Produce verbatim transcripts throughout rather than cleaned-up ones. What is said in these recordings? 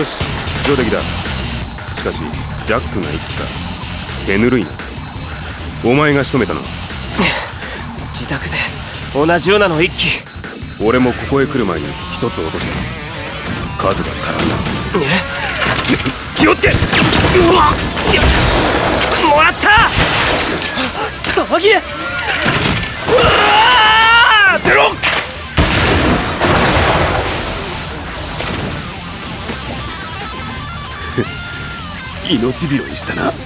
よし、上出来だ。しかしジャックが一気か。手ぬるいな。お前が仕留めたの？ 自宅で同じようなの一気。 俺もここへ来る前に一つ落とした。数が足らんな。気をつけ。うわっ、もらった。騒ぎ。うわー、 捨てろ。命拾いしたな。あ、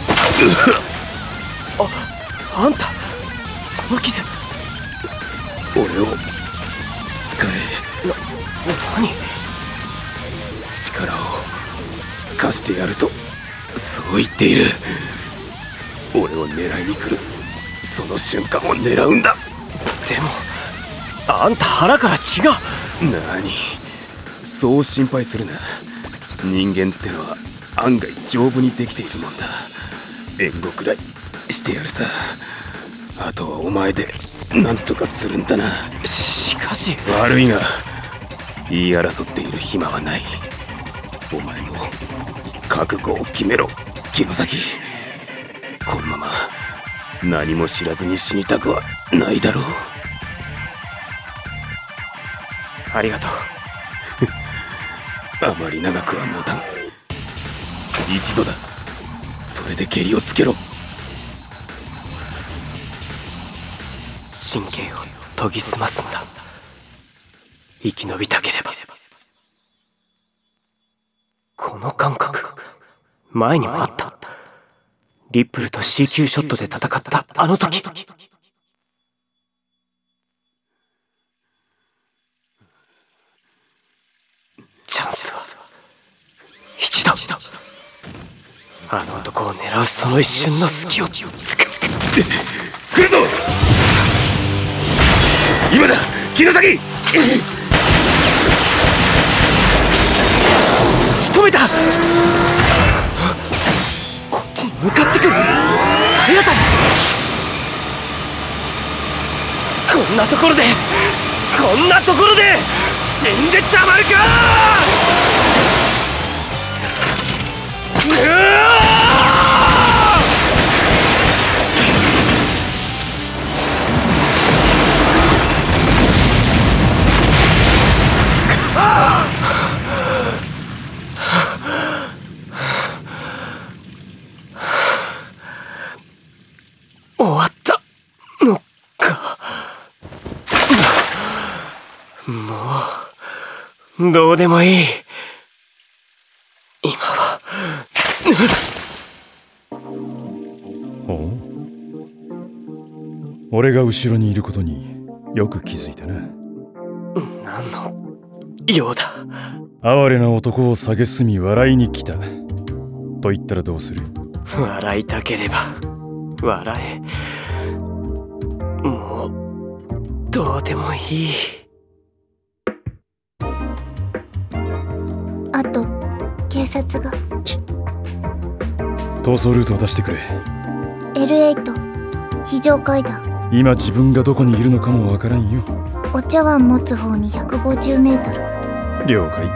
あんた、その傷。 俺を使え。 な、何？ 力を貸してやるとそう言っている。俺を狙いに来るその瞬間を狙うんだ。 でもあんた腹から血が。 何、そう心配するな。人間ってのは案外丈夫にできているもんだ。援護くらいしてやるさ。あとはお前で何とかするんだな。 しかし。 悪いが言い争っている暇はない。お前も覚悟を決めろ、城崎。このまま何も知らずに死にたくはないだろう。 ありがとう。 あまり長くは持たん。一度だ。それでケリをつけろ。 神経を研ぎ澄ますんだ。生き延びたければ。この感覚前にもあった。リップルと シーキュー ショットで戦ったあの時。チャンスは一度。あの男を狙うその一瞬の隙をつく。 来るぞ。今だ、城崎。 仕留めた。こっちに向かってくる。体当たり。こんなところでこんなところで死んでたまるか。うわ終わったのか。もうどうでもいい。今はおう、俺が後ろにいることによく気づいたな。 何の用だ。 哀れな男を蔑み笑いに来たと言ったらどうする？ 笑いたければ笑え。もうどうでもいい。 あと警察が。 逃走ルートを出してくれ。 エルエイト 非常階段。 今自分がどこにいるのかもわからんよ。 お茶碗持つ方にひゃくごじゅうメートル。 了解。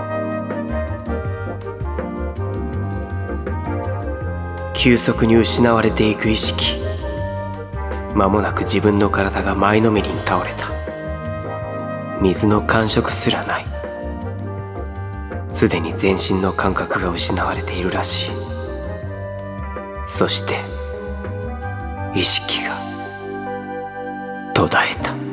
急速に失われていく意識。間もなく自分の体が前のめりに倒れた。水の感触すらない。すでに全身の感覚が失われているらしい。そして意識が途絶えた。